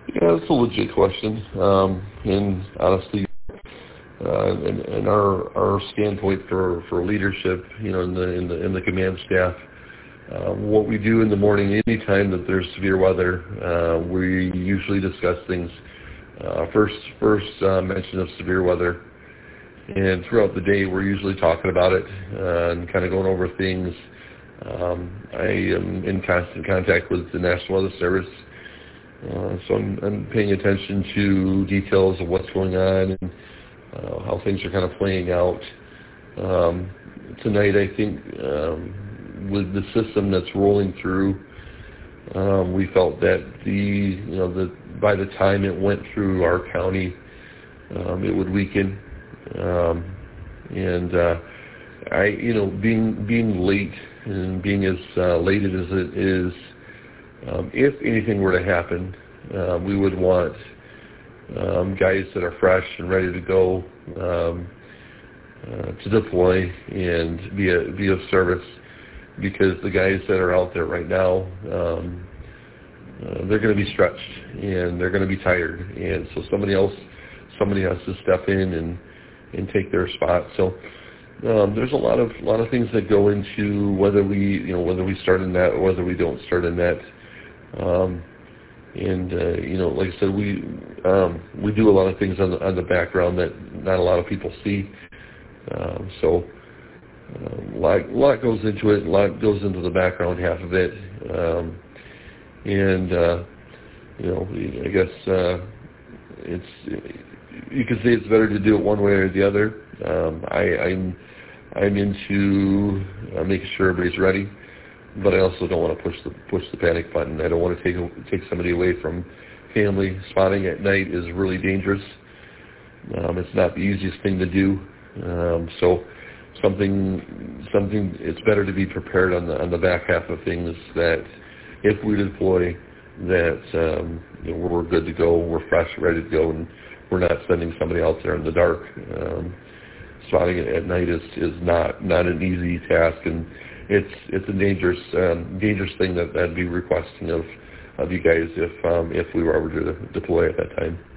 Yeah, that's a legit question. And honestly, and our standpoint for leadership, in the command staff, what we do in the morning, anytime that there's severe weather, we usually discuss things. First mention of severe weather, and throughout the day, we're usually talking about it and kind of going over things. I am in constant contact with the National Weather Service. So I'm paying attention to details of what's going on and how things are kind of playing out. Tonight, I think with the system that's rolling through, we felt that by the time it went through our county, it would weaken. Being late and being as late as it is. If anything were to happen, we would want guys that are fresh and ready to go to deploy and be of service, because the guys that are out there right now, they're going to be stretched and they're going to be tired, and so somebody has to step in and take their spot. So there's a lot of things that go into whether we start in that or whether we don't start in that. Like I said, we do a lot of things on the background that not a lot of people see. A lot goes into it. A lot goes into the background half of it. I guess you could say it's better to do it one way or the other. I'm into making sure everybody's ready, but I also don't want to push the panic button. I don't want to take somebody away from family. Spotting at night is really dangerous. It's not the easiest thing to do. So something it's better to be prepared on the back half of things, that if we deploy, that we're good to go, we're fresh, ready to go, and we're not sending somebody out there in the dark. Spotting it at night is not an easy task, and it's a dangerous thing that I'd be requesting of you guys if we were ever to deploy at that time.